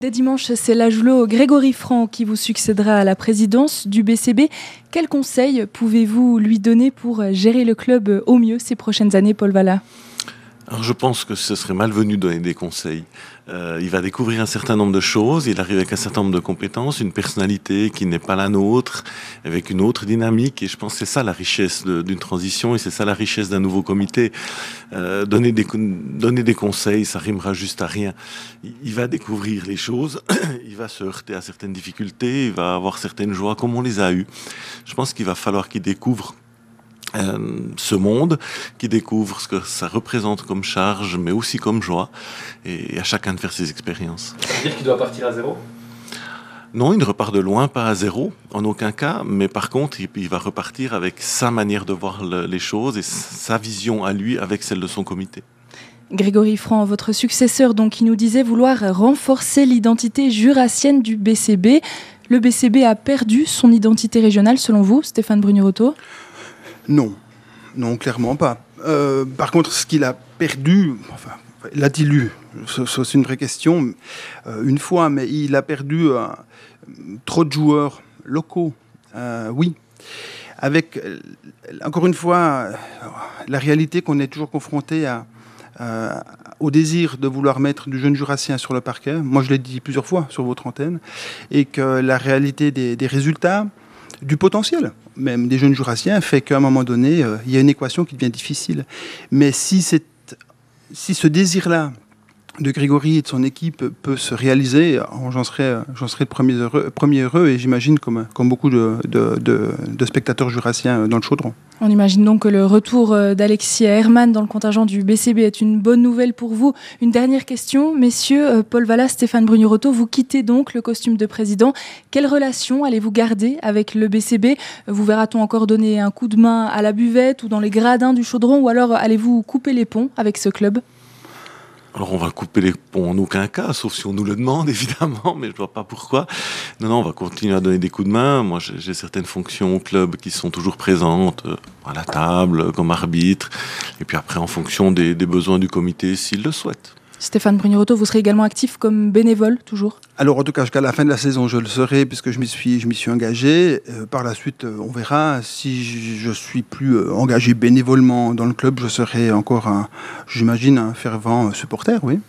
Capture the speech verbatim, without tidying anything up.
Dès dimanche, c'est l'Agelot Grégory Franc qui vous succédera à la présidence du B C B. Quels conseils pouvez-vous lui donner pour gérer le club au mieux ces prochaines années, Paul Valla ? Alors je pense que ce serait malvenu de donner des conseils. Euh, il va découvrir un certain nombre de choses, il arrive avec un certain nombre de compétences, une personnalité qui n'est pas la nôtre, avec une autre dynamique, et je pense que c'est ça la richesse de, d'une transition, et c'est ça la richesse d'un nouveau comité. Euh, donner, des, donner des conseils, ça rimera juste à rien. Il, il va découvrir les choses, il va se heurter à certaines difficultés, il va avoir certaines joies comme on les a eues. Je pense qu'il va falloir qu'il découvre Euh, ce monde, qui découvre ce que ça représente comme charge, mais aussi comme joie, et à chacun de faire ses expériences. Ça veut dire qu'il doit partir à zéro ? Non, il ne repart de loin, pas à zéro, en aucun cas, mais par contre, il, il va repartir avec sa manière de voir le, les choses et sa vision à lui avec celle de son comité. Grégory Franc, votre successeur, donc, qui nous disait vouloir renforcer l'identité jurassienne du B C B. Le B C B a perdu son identité régionale, selon vous, Stéphane Brugneroto ? Non, non, clairement pas. Euh, par contre, ce qu'il a perdu, enfin, l'a-t-il eu ? C'est une vraie question. Euh, une fois, mais il a perdu euh, trop de joueurs locaux. Euh, oui. Avec, euh, encore une fois, euh, la réalité qu'on est toujours confronté à, euh, au désir de vouloir mettre du jeune jurassien sur le parquet. Moi, je l'ai dit plusieurs fois sur votre antenne. Et que la réalité des, des résultats, du potentiel, même des jeunes jurassiens, fait qu'à un moment donné, euh, il y a une équation qui devient difficile. Mais si, cette, si ce désir-là de Grégory et de son équipe peut se réaliser, j'en serais, j'en serais le premier heureux, premier heureux et j'imagine comme, comme beaucoup de, de, de, de spectateurs jurassiens dans le chaudron. On imagine donc que le retour d'Alexis Herman dans le contingent du B C B est une bonne nouvelle pour vous. Une dernière question, messieurs, Paul Valla, Stéphane Brugneroto, vous quittez donc le costume de président. Quelle relation allez-vous garder avec le B C B ? Vous verra-t-on encore donner un coup de main à la buvette ou dans les gradins du chaudron, ou alors allez-vous couper les ponts avec ce club ? Alors on va couper les ponts en aucun cas, sauf si on nous le demande évidemment, mais je ne vois pas pourquoi. Non, non, on va continuer à donner des coups de main. Moi j'ai, j'ai certaines fonctions au club qui sont toujours présentes, euh, à la table, comme arbitre, et puis après en fonction des, des besoins du comité s'il le souhaite. Stéphane Brugneroto, vous serez également actif comme bénévole, toujours ? Alors, en tout cas, jusqu'à la fin de la saison, je le serai, puisque je m'y suis, je m'y suis engagé. Euh, par la suite, euh, on verra. Si je ne suis plus euh, engagé bénévolement dans le club, je serai encore, un, j'imagine, un fervent supporter, oui.